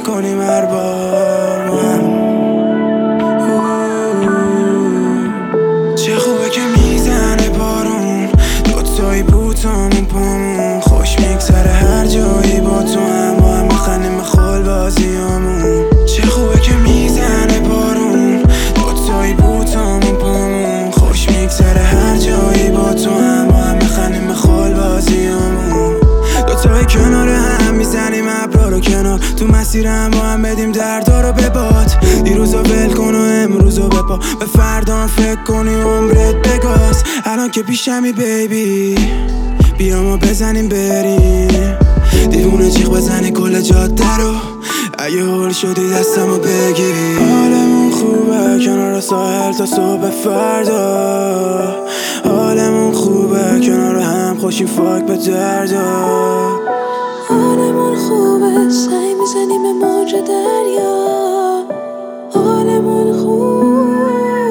کنیم هر بار من. چه خوبه که میزنه بارون، دوتایی بوتامون پامون، خوش میگذره هر جایی با تو هم، با هم میخندیم به خال بازیامون. چه خوبه که میزنه بارون، دوتایی بوتامون پامون، خوش میگذره هر جایی با تو هم، با هم میخندیم به خال بازیامون. دوتایی کنار هم میزنیم ابرا رو کنار، تو مسیر هم با هم بدیم دردا رو به باد. دیروزو ول کن و امروزو بپا، به فردا فکر کنی عمرت بگاز. الان که پیشمی بیبی، بیا ما بزنیم بریم، دیوونه جیغ بزنی کل جاده رو، اگه هول شدی دستمو بگیری. حالمون خوبه کنار ساحل تا صبح فردا، حالمون خوبه کنار هم خوشیم فاک به دردا. حالمون خوبه سعی میزنیم به موج دریا، حالمون خوبه.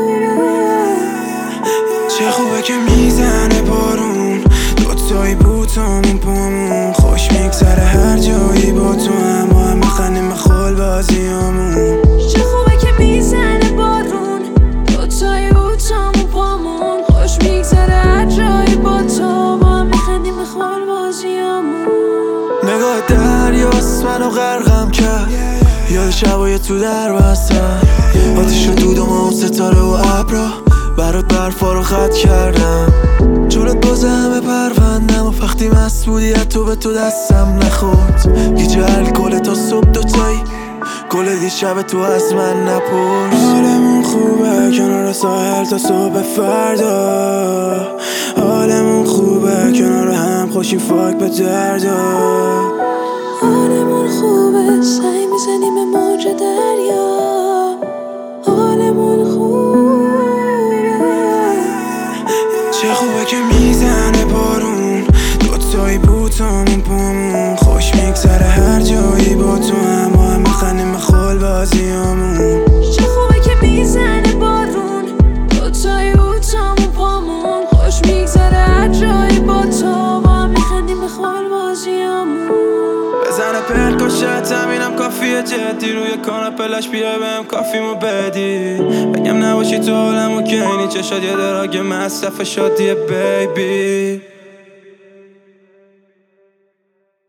چه خوبه که میزنه بارون، دوتایی بوتامون پامون، خوش میگذره هر جایی با تو هم، با هم میخندیم به خال بازیامون. چه خوبه که میزنه بارون، دوتایی بوتامون پامون، خوش میگذره هر جایی با تو، با هم میخندیم به خال بازیامون. نگاه دریاست منو غرقم کرد، یاد شبای تو در بستم، آتیش و دودم و ستاره و ابرا، برات برفا رو خط کردم. جلوت باز همه پروندم و وقتی مست بودی تو به تو دستم نخورد. گیج الکل تا صبح دوتایی، کل دیشب تو از من نپرس. حالمون خوبه کنار ساحل تا صبح فردا، حالمون خوبه کنار هم خوشیم فاک به دردا. حالمون خوبه سعی میزنیم به موج دریا، حالمون خوبه. چه خوبه که میزنه بارون، دوتایی بوتامون پامون، خوش میگذره هر جایی با تو هم، با هم میخندیم به خال بازیامون. چه خوبه که میزنه بارون، دوتایی بوتامون پامون، خوش میگذره هر جایی با تو، با هم میخندیم به خال بازیامون. بزنه پرکاشت همینم کافیه، جدی روی کاناپلش بیای بهم کافیمو بدی، بگم نباشی تو عالمو که اینی چشات یه دراگ مصرف شادیه بیبی.